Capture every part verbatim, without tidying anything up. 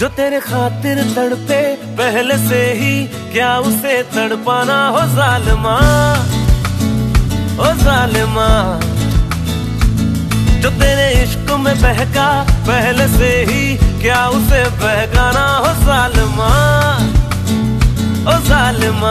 जो तेरे खातिर तड़पे पहले से ही, क्या उसे तड़पाना हो जालिमा, ओ जालिमा। जो तेरे इश्क में बहका पहले से ही, क्या उसे बहकाना हो जालिमा, ओ जालिमा।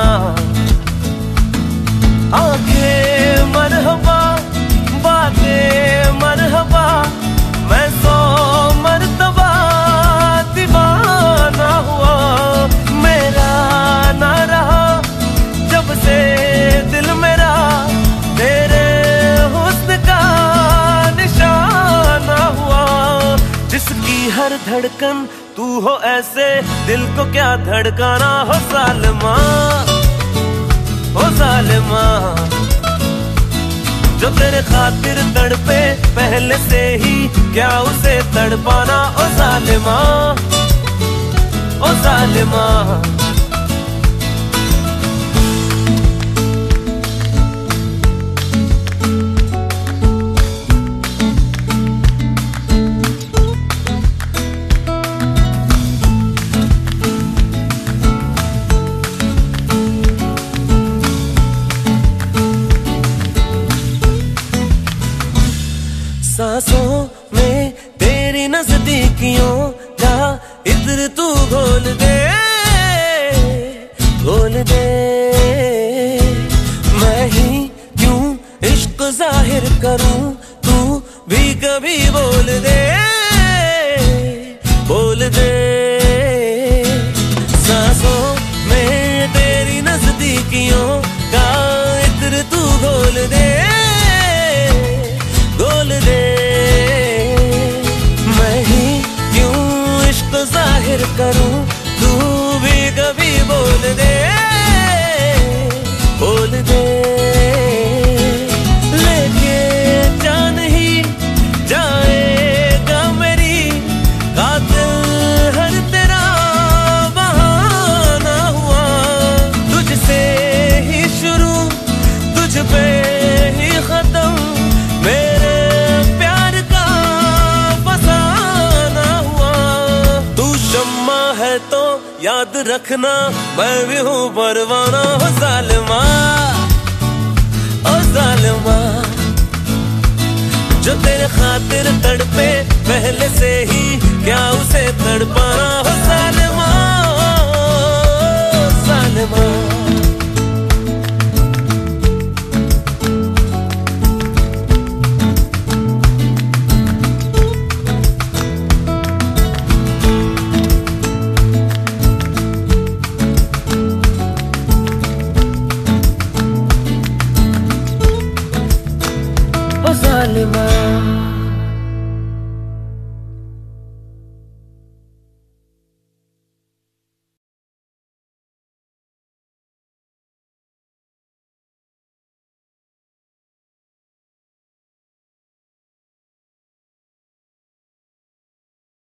आंखें मरहबा, बातें मरहबा, मैं सौ मरतबा दीवाना हुआ। मेरा ना रहा जब से दिल मेरा, तेरे हुस्न का निशाना हुआ। जिसकी हर धड़कन तू हो ऐसे, दिल को क्या धड़काना हो जालिमा, हो जालिमा। जो तेरे खातिर तड़पे पहले से ही, क्या उसे तड़पाना ओ जालिमा, ओ जालिमा। सांसों में तेरी नजदीकियों का इत्र तू घोल दे, घोल दे। मैं ही क्यों इश्क जाहिर करूं, तू भी कभी बोल दे, बोल दे। सांसों में तेरी नजदीकियों का इत्र तू घोल दे, बोल दे। मैं ही क्यों इश्क जाहिर करूं, तू भी कभी बोल दे, बोल दे। लेके जान ही जाएगा मेरी, कातिल हर तेरा बहाना हुआ। तुझसे ही शुरू, तुझ पे ही खत्म, मेरे प्यार का फसाना हुआ। तू शम्मा है तो याद रखना, मैं भी हूँ परवाना हो जालिमा, ओ जालिमा। जो तेरे खातिर तड़पे पहले से ही, क्या उसे तड़पाना हो जालिमा, ओ जालिमा। जालिमा।